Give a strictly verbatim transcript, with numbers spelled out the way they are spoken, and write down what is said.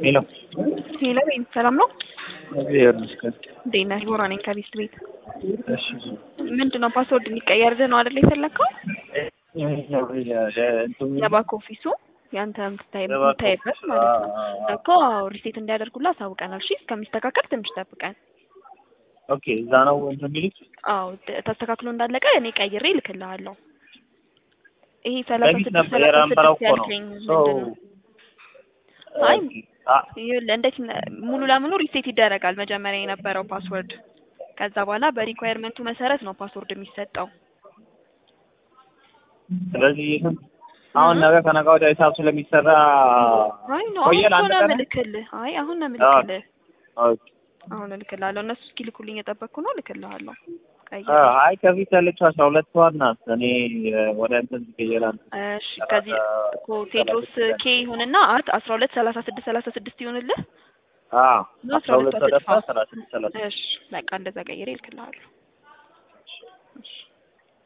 ሄሎ ሄሎ ወይም ሰላም ነው? እግዚአብሔር ይመስገን። እንዴት ነህ? ዲቦራ ነኝ ከቤስት ቤት። እሺ ምንድነው ፓስወርድ እንዲቀየርልህ ነው አይደል የፈለከው? የባክ ኦፊሱ ያንተ የምታይበት ማለት ነው እኮ ሪሴት እንዲያደርጉልህ አሳውቀናል። እሺ እስከሚስተካከል ትንሽ ጠብቀን። ኦኬ እዛ ነው እንትን የሚሉት? አዎ ተስተካክሎ እንዳለቀ እኔ ቀይሬ እልክልሃለሁ። ይሄ ሰላሳ በፊት ስድስት ነበር ሰላሳ የነበረው ስድስት እኮ ነው። ያልከኝ ሶ ምንድነው? አይ ይኸውልህ እንዴት ሙሉ ለሙሉ ሪሴት ይደረጋል መጀመሪያ የነበረው ፓስወርድ። ከዛ በኋላ በሪኳየርመንቱ መሰረት ነው ፓስወርድ የሚሰጠው። ስለዚህ አሁን ነገ ከነገ ወዲያ ሂሳብ ስለሚሰራ አይ ነው ቆየል አሁን አንድ ነው ቀን የምልክልህ። አይ አሁን ነው የምልክልህ። ኦኬ አሁን እልክልሃለሁ። እነሱ እስኪልኩልኝ የጠበቅኩ ነው። እልክልሃለሁ። ቀይ አይ ከፊት ያለችው አስራ ሁለት ወር ናት። እኔ ወደ እንትን ይቀየራል። እሺ ከዚህ እኮ ቴድሮስ ኬ ይሁንና አት አስራ ሁለት ሰላሳ ስድስት ሰላሳ ስድስት ይሁንልህ። አዎ አስራ ሁለት ሰላሳ ስድስት ሰላሳ እሺ በቃ እንደዛ ቀይሬ እልክልሃለሁ። እሺ